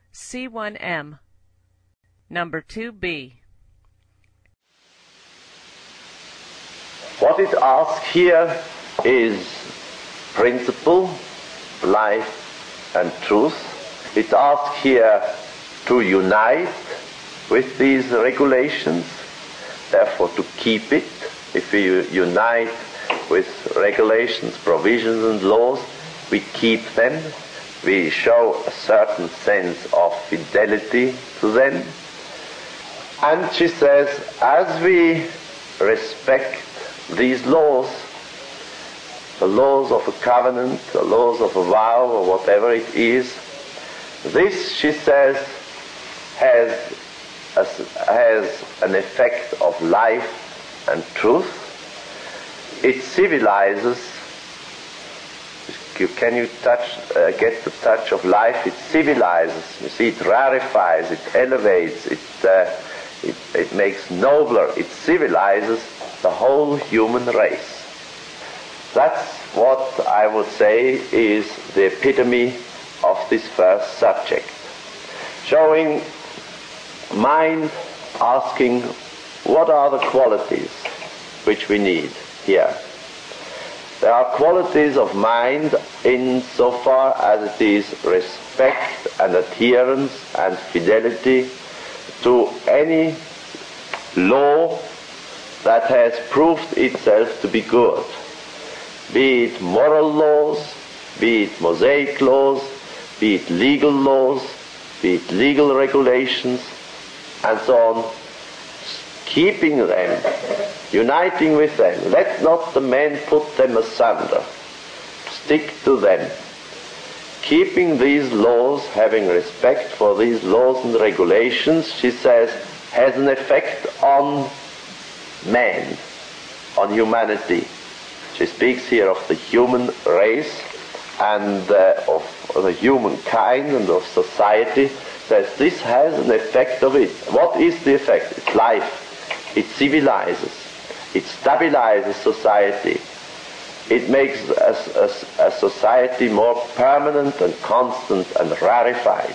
C1M. Number 2B. What it asks here is principle, life and truth. It asks here to unite with these regulations, therefore to keep it. If we unite with regulations, provisions and laws, we keep them. We show a certain sense of fidelity to them. And she says, as we respect these laws, the laws of a covenant, the laws of a vow, or whatever it is, this, she says, has an effect of life and truth. It civilizes. Can you get the touch of life? It civilizes. You see, it rarefies, it elevates, it makes nobler, it civilizes the whole human race. That's what I would say is the epitome of this first subject. Showing mind, asking what are the qualities which we need here. There are qualities of mind insofar as it is respect and adherence and fidelity to any law that has proved itself to be good. Be it moral laws, be it Mosaic laws, be it legal laws, be it legal regulations, and so on. Keeping them, uniting with them. Let not the man put them asunder. Stick to them. Keeping these laws, having respect for these laws and regulations, she says, has an effect on man, on humanity. She speaks here of the human race and of the humankind and of society. Says this has an effect of it. What is the effect? It's life. It civilizes. It stabilizes society. It makes a society more permanent and constant and rarefied.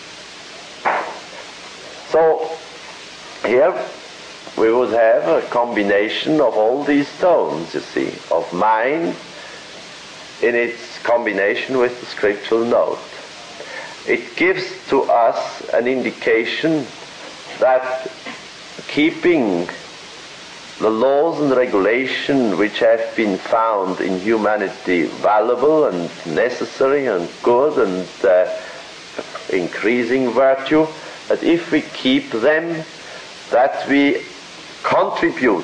So here we would have a combination of all these tones, you see, of mind in its combination with the scriptural note. It gives to us an indication that keeping the laws and regulations which have been found in humanity valuable and necessary and good and increasing virtue, that if we keep them, that we contribute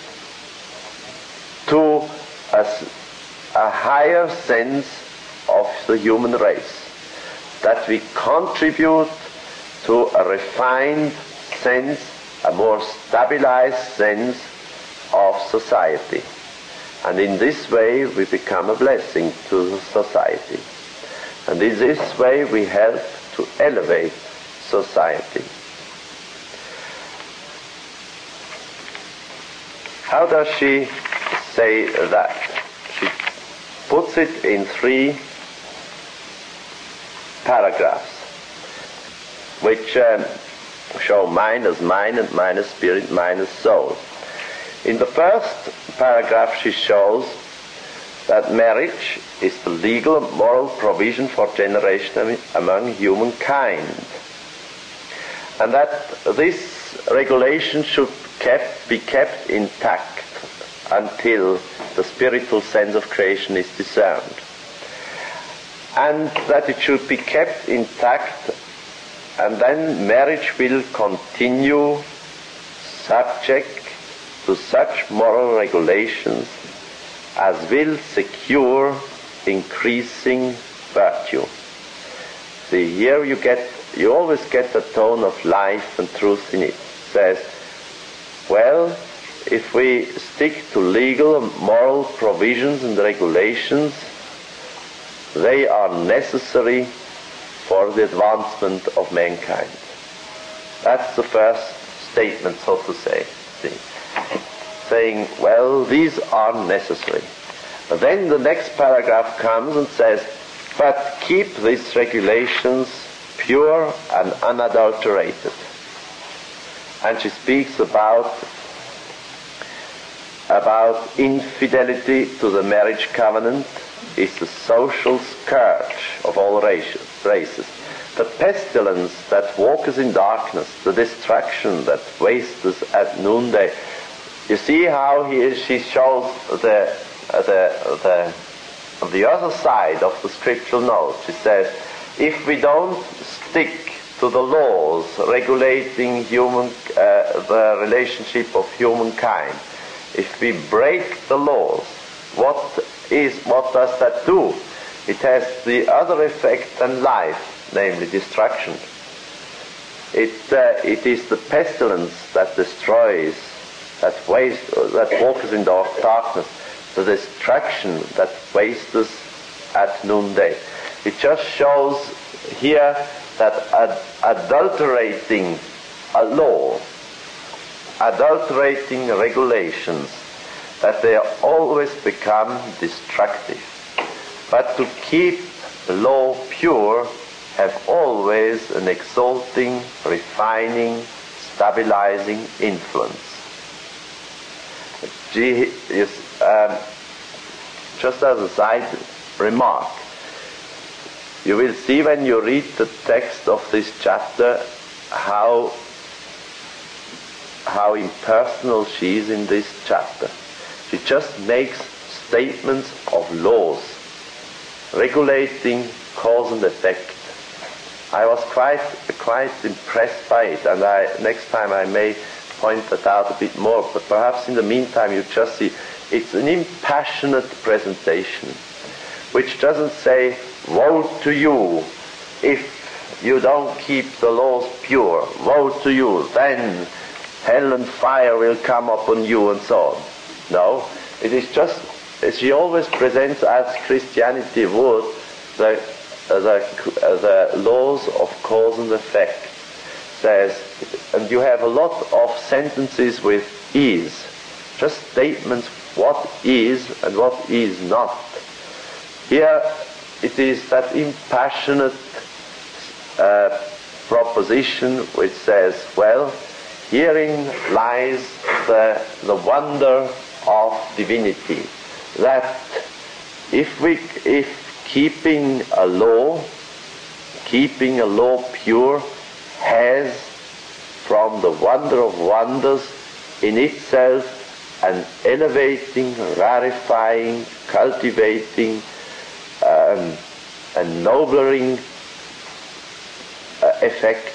to a higher sense of the human race, that we contribute to a refined sense, a more stabilized sense of society. And in this way we become a blessing to the society. And in this way we help to elevate society. How does she say that? She puts it in 3 paragraphs, which show mind as mind and mind as spirit, mind as soul. In the first paragraph she shows that marriage is the legal and moral provision for generation among humankind, and that this regulation should be kept intact until the spiritual sense of creation is discerned, and that it should be kept intact, and then marriage will continue subject to such moral regulations as will secure increasing virtue. See, here you always get the tone of life and truth in it. It says, well, if we stick to legal and moral provisions and regulations, they are necessary for the advancement of mankind. That's the first statement, so to say. See? Saying, well, these are necessary. But then the next paragraph comes and says, but keep these regulations pure and unadulterated. And she speaks about infidelity to the marriage covenant is the social scourge of all races. The pestilence that walketh in darkness, the destruction that wasteth at noonday. You see how she shows the other side of the scriptural note. She says, if we don't stick to the laws regulating the relationship of humankind, if we break the laws, what does that do? It has the other effect than life, namely destruction. It is the pestilence that destroys, that walketh in darkness, the destruction that wasteth at noonday. It just shows here that adulterating a law, adulterating regulations, that they always become destructive. But to keep the law pure have always an exalting, refining, stabilizing influence. Just as a side remark, you will see when you read the text of this chapter how impersonal she is in this chapter. She just makes statements of laws, regulating cause and effect. I was quite impressed by it, and next time I may point that out a bit more, but perhaps in the meantime you just see it's an impassionate presentation, which doesn't say, woe to you if you don't keep the laws pure, woe to you, then hell and fire will come upon you, and so on. No, it is just, she always presents as Christianity would, the laws of cause and effect. Says, and you have a lot of sentences with is, just statements what is and what is not. Here it is that impassionate proposition which says, well, herein lies the wonder of divinity, that if keeping a law pure has from the wonder of wonders in itself an elevating, rarifying, cultivating, ennobling effect.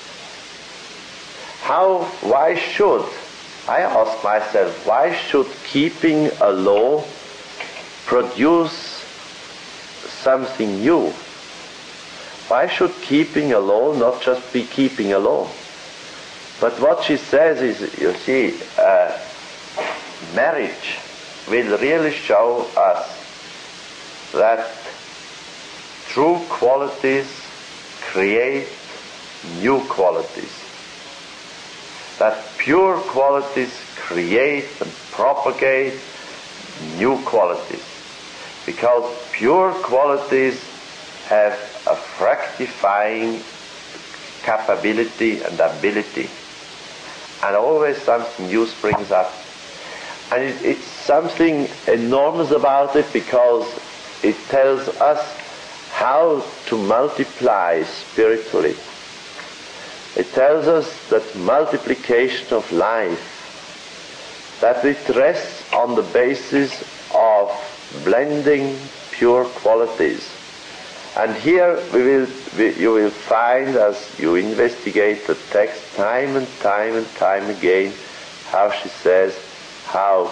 Why should, I ask myself, why should keeping a law produce something new? Why should keeping a law not just be keeping a law? But what she says is, you see, marriage will really show us that true qualities create new qualities. That pure qualities create and propagate new qualities. Because pure qualities have a fructifying capability and ability. And always something new springs up. And it's something enormous about it, because it tells us how to multiply spiritually. It tells us that multiplication of life, that it rests on the basis of blending pure qualities. And here you will find, as you investigate the text time and time and time again, how she says how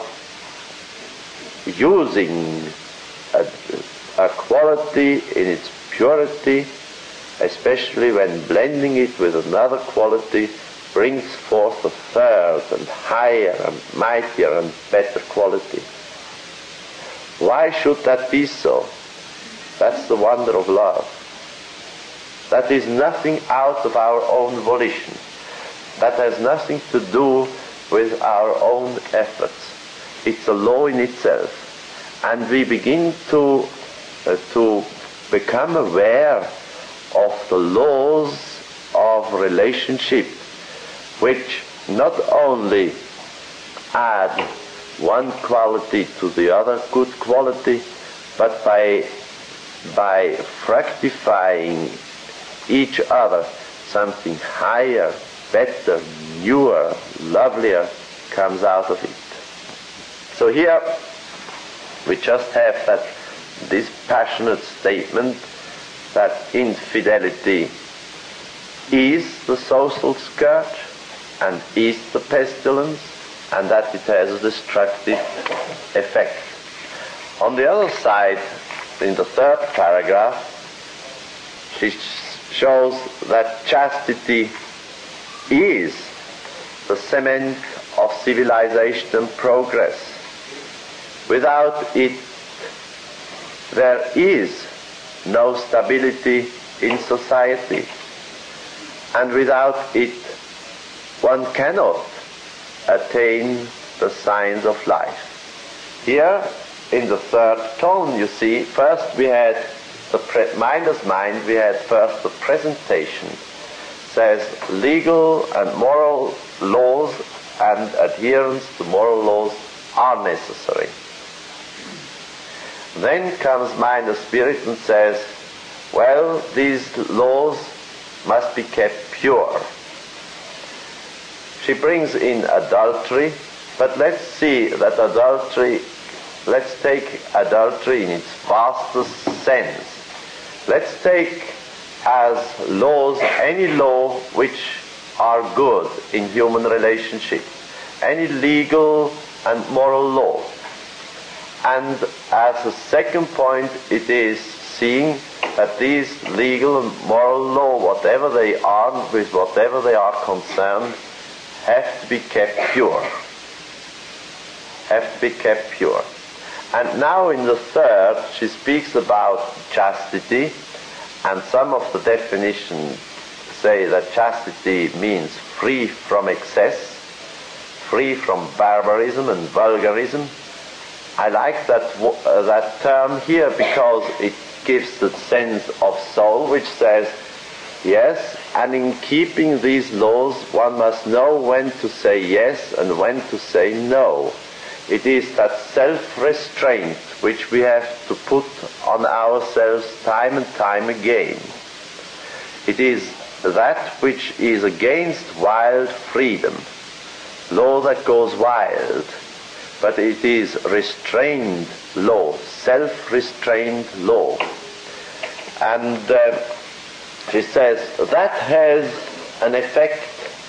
using a quality in its purity, especially when blending it with another quality, brings forth a third and higher and mightier and better quality. Why should that be so? That's the wonder of love. That is nothing out of our own volition. That has nothing to do with our own efforts. It's a law in itself. And we begin to become aware of the laws of relationship, which not only add one quality to the other good quality, but by fructifying each other, something higher, better, newer, lovelier comes out of it. So here we just have this passionate statement that infidelity is the social scourge and is the pestilence, and that it has a destructive effect. On the other side, in the third paragraph, she shows that chastity is the cement of civilization and progress. Without it, there is no stability in society, and without it, one cannot attain the signs of life. Here, in the third tone, you see, first we had the minder's mind, we had first the presentation. Says legal and moral laws and adherence to moral laws are necessary. Then comes mind of spirit and says, well, these laws must be kept pure. She brings in adultery, but let's see that let's take adultery in its vastest sense. Let's take as laws any law which are good in human relationship, any legal and moral law. And as a second point, it is seeing that these legal and moral law, whatever they are, with whatever they are concerned, have to be kept pure. Have to be kept pure. And now in the third, she speaks about chastity, and some of the definitions say that chastity means free from excess, free from barbarism and vulgarism. I like that term here because it gives the sense of soul, which says, yes, and in keeping these laws, one must know when to say yes and when to say no. It is that self-restraint which we have to put on ourselves time and time again. It is that which is against wild freedom, law that goes wild, but it is restrained law, self-restrained law. And she says that has an effect.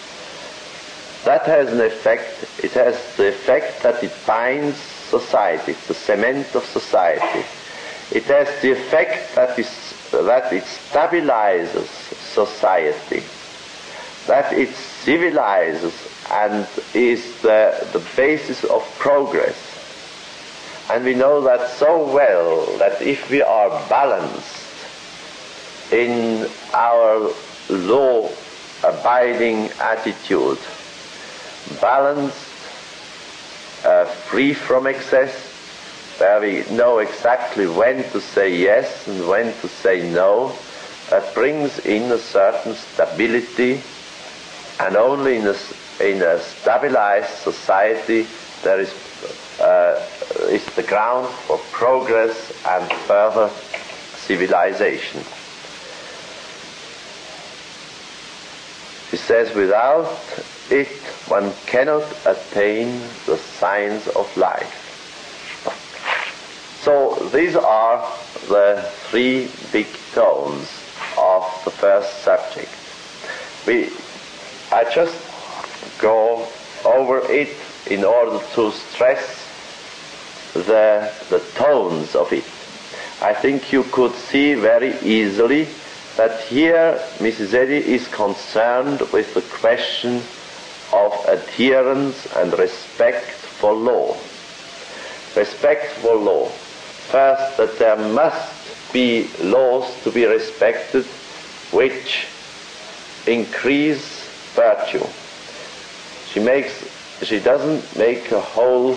That has an effect. It has the effect that it binds society. It's the cement of society. It has the effect that it stabilizes society, that it civilizes and is the basis of progress. And we know that so well that if we are balanced in our law-abiding attitude, balanced, free from excess, where we know exactly when to say yes and when to say no, that brings in a certain stability, and only in a stabilized society there is the ground for progress and further civilization. He says, without it, one cannot attain the signs of life. So these are the three big tones of the first subject. I just go over it in order to stress the tones of it. I think you could see very easily that here Mrs. Eddy is concerned with the question of adherence and respect for law. Respect for law. First, that there must be laws to be respected which increase virtue. She doesn't make a whole,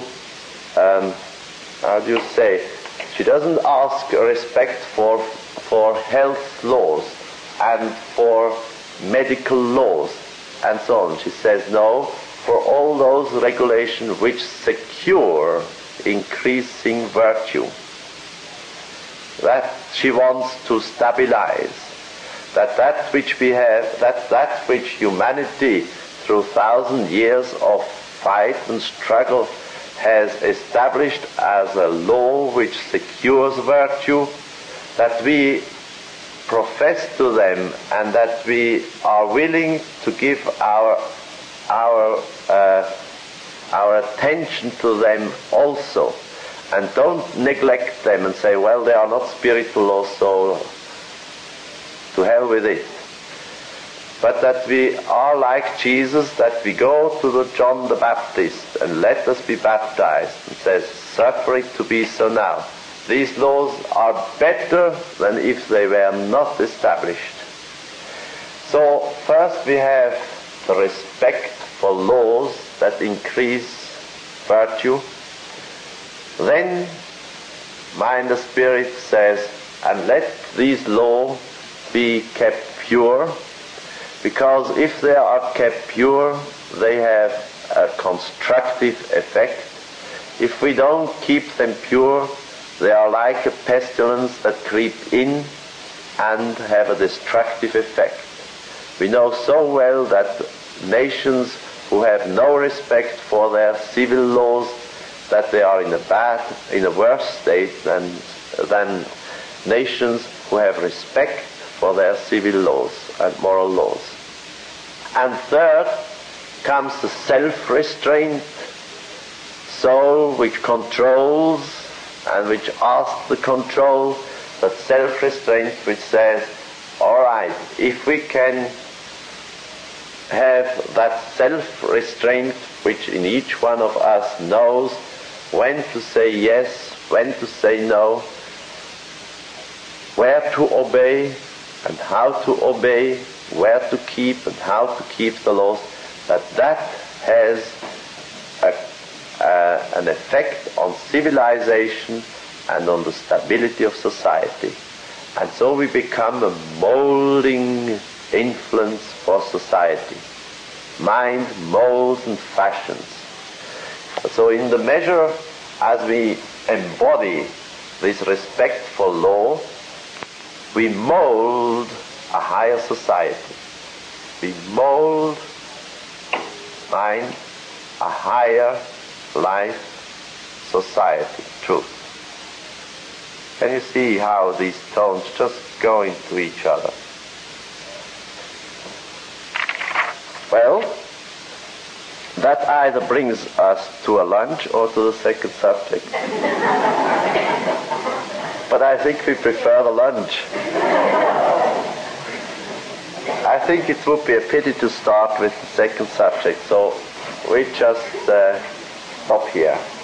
she doesn't ask respect for health laws, and for medical laws and so on. She says no, for all those regulations which secure increasing virtue. That she wants to stabilize. That which we have, that which humanity through 1,000 years of fight and struggle has established as a law which secures virtue, that we profess to them and that we are willing to give our attention to them also, and don't neglect them and say, well, they are not spiritual laws, so to hell with it. But that we are like Jesus, that we go to the John the Baptist and let us be baptized, and says, suffer it to be so now. These laws are better than if they were not established. So first we have the respect for laws that increase virtue. Then mind the Spirit says, and let these laws be kept pure, because if they are kept pure, they have a constructive effect. If we don't keep them pure, they are like a pestilence that creep in and have a destructive effect. We know so well that nations who have no respect for their civil laws, that they are in a worse state than nations who have respect for their civil laws and moral laws. And third comes the self-restraint soul which controls and which asks the control, but self-restraint which says, all right, if we can have that self-restraint which in each one of us knows when to say yes, when to say no, where to obey and how to obey, where to keep and how to keep the laws, that has an effect on civilization and on the stability of society. And so we become a molding influence for society. Mind molds and fashions. So in the measure as we embody this respect for law, we mold a higher society. We mold mind a higher life society. Truth. Can you see how these tones just go into each other? Well, that either brings us to a lunch or to the second subject. But I think we prefer the lunch. I think it would be a pity to start with the second subject, so we just stop here.